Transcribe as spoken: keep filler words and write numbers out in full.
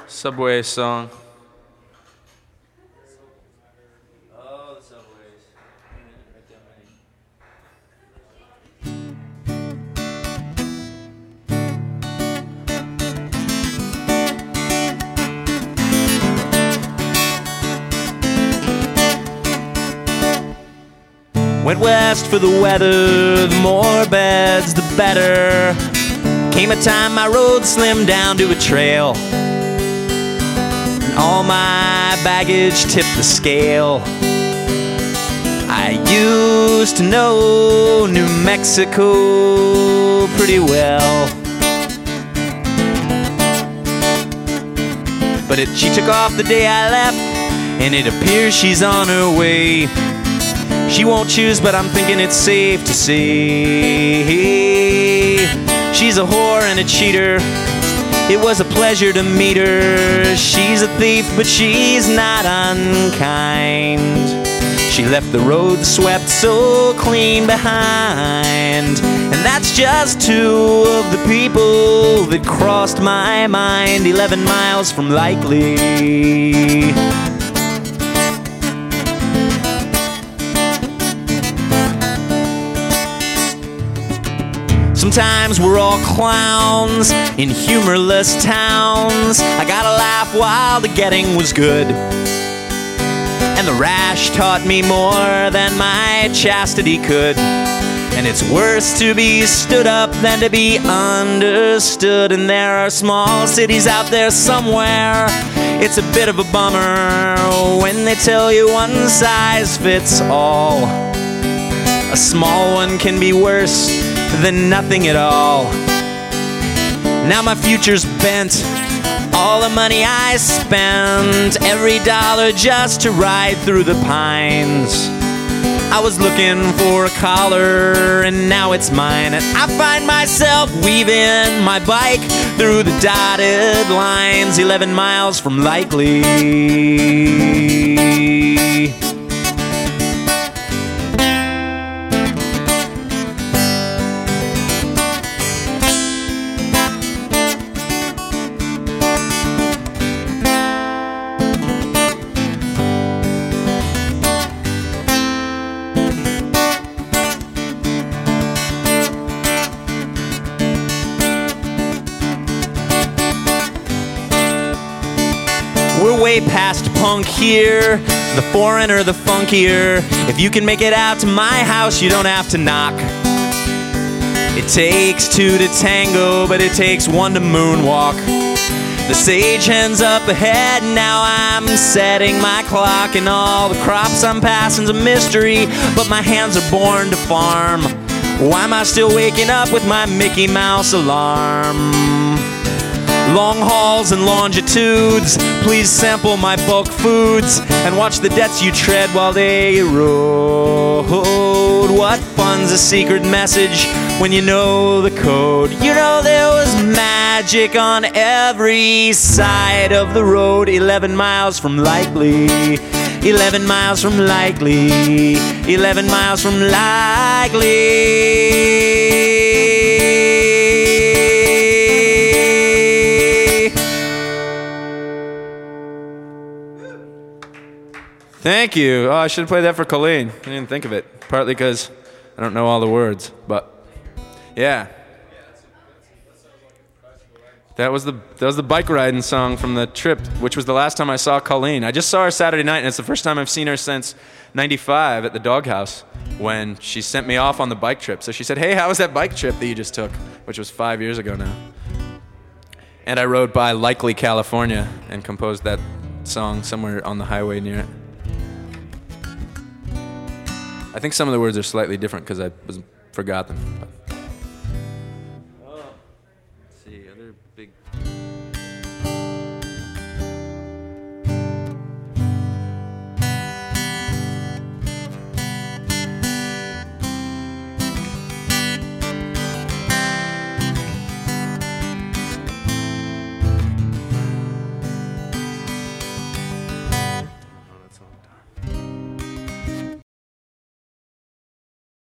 Subway song. Oh, the subways. Went west for the weather, the more beds, the better. Came a time my road slimmed down to a trail, and all my baggage tipped the scale. I used to know New Mexico pretty well, but it, she took off the day I left, and it appears she's on her way. She won't choose, but I'm thinking it's safe to say she's a whore and a cheater. It was a pleasure to meet her. She's a thief, but she's not unkind. She left the road swept so clean behind, and that's just two of the people that crossed my mind. Eleven miles from Likely. Sometimes we're all clowns in humorless towns. I gotta laugh while the getting was good, and the rash taught me more than my chastity could. And it's worse to be stood up than to be understood. And there are small cities out there somewhere. It's a bit of a bummer when they tell you one size fits all. A small one can be worse than nothing at all. Now my future's bent, all the money I spent, every dollar just to ride through the pines. I was looking for a collar, and now it's mine. And I find myself weaving my bike through the dotted lines. Eleven miles from Likely. We're way past punk here, the foreigner, the funkier. If you can make it out to my house, you don't have to knock. It takes two to tango, but it takes one to moonwalk. The sage hen's up ahead, now I'm setting my clock. And all the crops I'm passing's a mystery, but my hands are born to farm. Why am I still waking up with my Mickey Mouse alarm? Long hauls and longitudes, please sample my bulk foods and watch the debts you tread while they erode. What fun's a secret message when you know the code? You know there was magic on every side of the road. Eleven miles from Likely, eleven miles from Likely, eleven miles from Likely. Thank you. Oh, I should have played that for Colleen. I didn't think of it. Partly because I don't know all the words, but yeah. That was the that was the bike riding song from the trip, which was the last time I saw Colleen. I just saw her Saturday night, and it's the first time I've seen her since ninety-five at the Doghouse when she sent me off on the bike trip. So she said, "Hey, how was that bike trip that you just took?" Which was five years ago now. And I rode by Likely, California, and composed that song somewhere on the highway near it. I think some of the words are slightly different because I was, forgot them. But. Oh. Let's see, other big